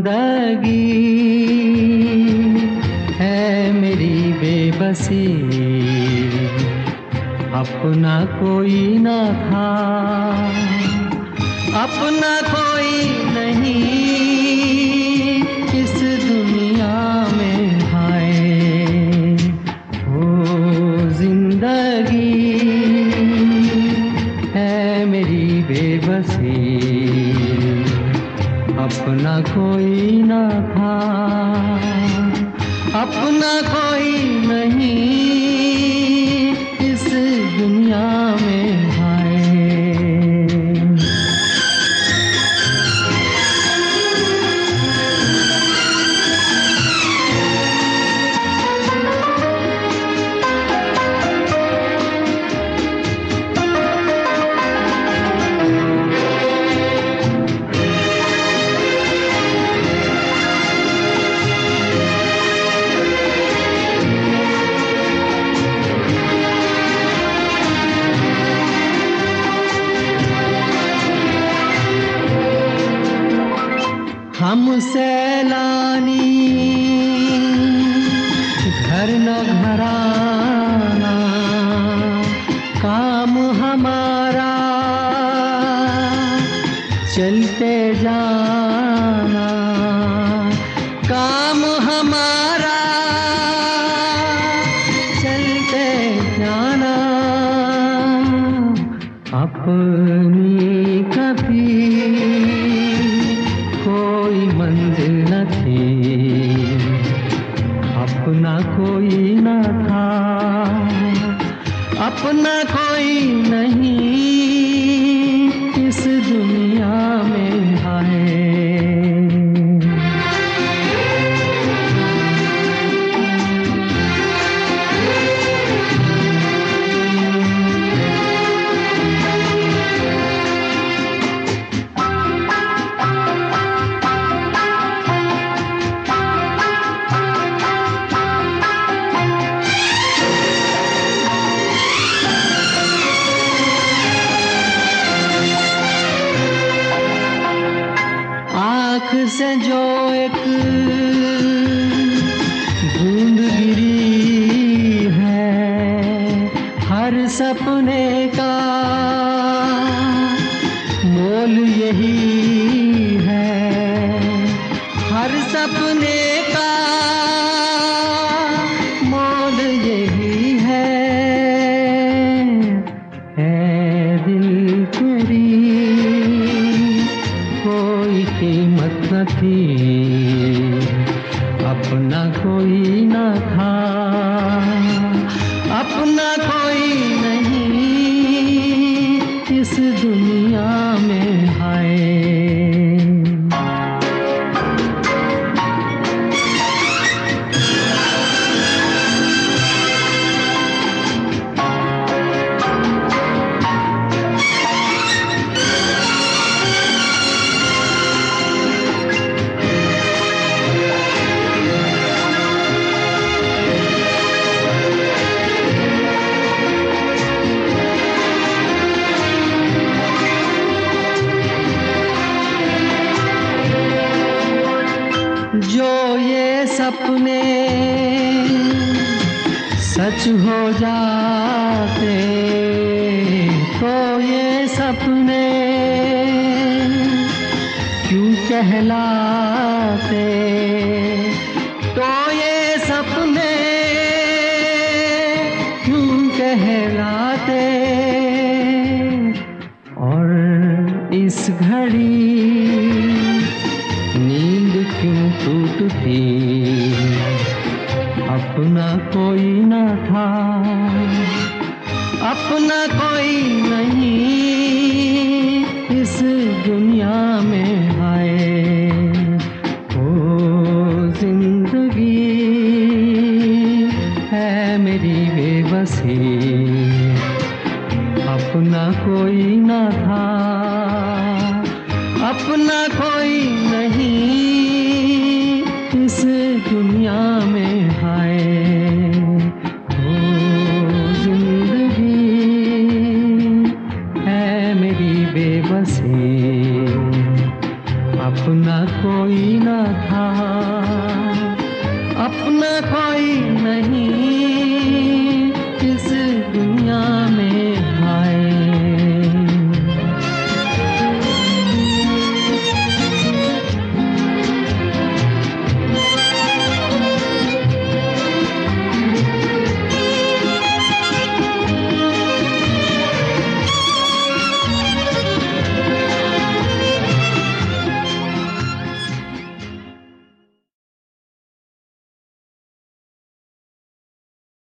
जिंदगी है मेरी बेबसी, अपना कोई ना था, अपना कोई नहीं इस दुनिया में। हाय ओ जिंदगी है मेरी बेबसी, अपना कोई ना था, अपना कोई नहीं इस दुनिया में। हाय हम सैलानी घर न घराना, काम हमारा चलते जाना, काम हमारा चलते जाना। अपनी कभी कोई मंजिल न थी, अपना कोई न था, अपना कोई नहीं इस दुनिया में। हाय आँख से जो एक बूंद गिरी है, हर सपने का मोल यही है, हर सपने का मोल यही है दिल तेरी कोई कीमत न थी, अपना कोई न था, अपना कोई नहीं इस दुनिया में। हाय जो ये सपने सच हो जाते, तो ये सपने क्यों कहलाते, तो ये सपने क्यों कहलाते। और इस घड़ी नींद क्यों टूटती, अपना कोई न था, अपना कोई नहीं इस दुनिया में। हाय ओ जिंदगी है मेरी बेबसी, अपना कोई न था, अपना कोई नहीं इस दुनिया में। हाय ओ जिंदगी है था, अपना कोई नहीं